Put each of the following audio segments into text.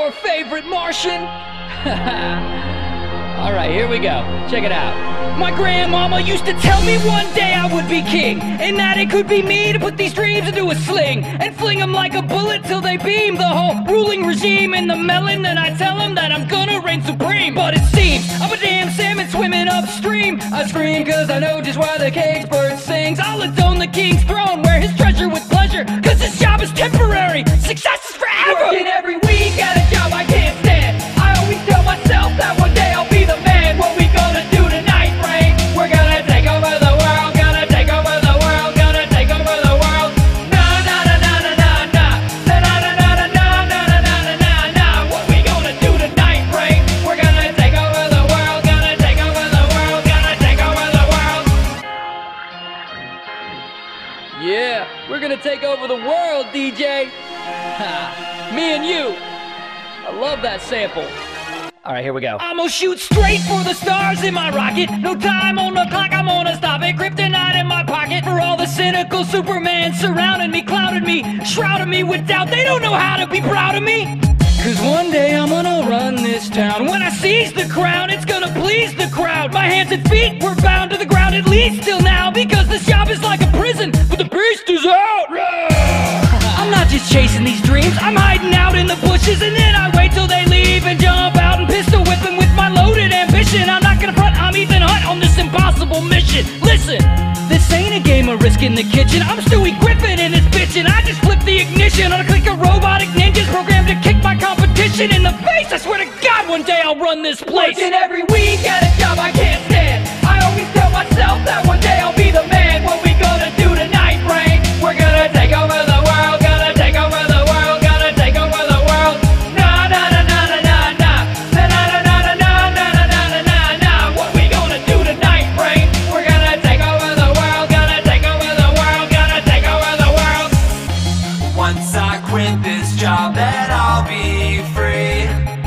your favorite Martian? Alright, here we go. Check it out. My grandmama used to tell me one day I would be king, and that it could be me to put these dreams into a sling and fling them like a bullet till they beam the whole ruling regime in the melon. Then I tell them that I'm gonna reign supreme. But it seems I'm a damn salmon swimming upstream. I scream cause I know just why the caged bird sings. I'll atone the king's throne, wear his treasure with pleasure, cause this job is temporary, success is forever. Working every week at a job I can't stand. I always tell myself that one day I'll be the man. What we gonna do tonight, Frank? We're gonna take over the world, gonna take over the world, gonna take over the world. Nah, nah, nah, nah, nah, nah, nah. Nah, nah, nah, nah, nah, nah, nah, nah, nah, nah. What we gonna do tonight, Frank? We're gonna take over the world, gonna take over the world, gonna take over the world. Yeah, we're gonna take over the world, DJ. Ha, me and you. I love that sample. Alright, here we go. I'm gonna shoot straight for the stars in my rocket. No time on the clock, I'm gonna stop it. Kryptonite in my pocket. For all the cynical Superman surrounding me, clouded me, shrouded me with doubt. They don't know how to be proud of me. Cause one day I'm gonna run this town. When I seize the crown, it's gonna please the crowd. My hands and feet were bound to the ground, at least till now. Because this job is like a prison, but the beast is out. I'm not just chasing these dreams, I'm hiding out in the bushes. And then I wait till they leave and jump out and pistol whip them with my loaded ambition. I'm not gonna front, I'm Ethan Hunt on this impossible mission. Listen, this ain't a game of Risk in the Kitchen. I'm Stewie Griffin in this bitchin'. I just flip the ignition on a click of robotic ninjas programmed to kick my competition in the face. I swear to God, one day I'll run this place. Working every week at a job I can't stand. I always tell myself that one day I'll be the man. What we gonna do tonight, Frank? We're gonna take over the world, gonna take over the world, gonna take over the world. Nah, nah, nah, nah, nah, nah, nah. Nah, nah, nah, nah, nah, nah, nah, nah, nah, nah, nah. What we gonna do tonight, Frank? We're gonna take over the world, gonna take over the world, gonna take over the world. Once I quit this job, then I'll be free.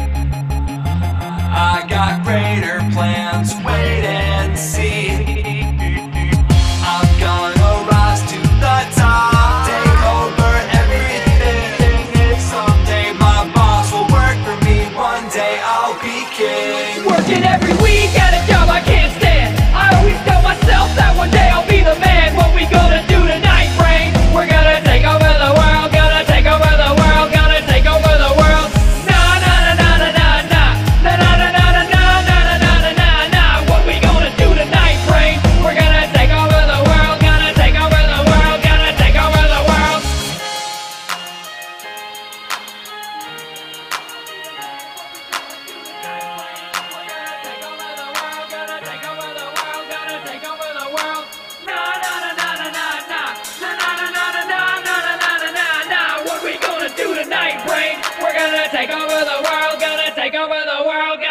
I got greater plans, wait and see. I'm gonna rise to the top, take over everything. Someday my boss will work for me, one day I'll be king. Working every week at a job I can't stand. I always tell myself that one day I'll be the man. What we gonna do tonight, Frank? We're gonna take over the world, gonna take over the world, gonna take over the world. Nah, nah, nah, nah, nah, nah, nah, nah, nah, nah, nah, nah, nah, nah, nah, nah. What we gonna do tonight, Frank? We're gonna take over the world, gonna take over the world, gonna take over the world. What we gonna do tonight, Frank? We're gonna take over the world, gonna take over the world.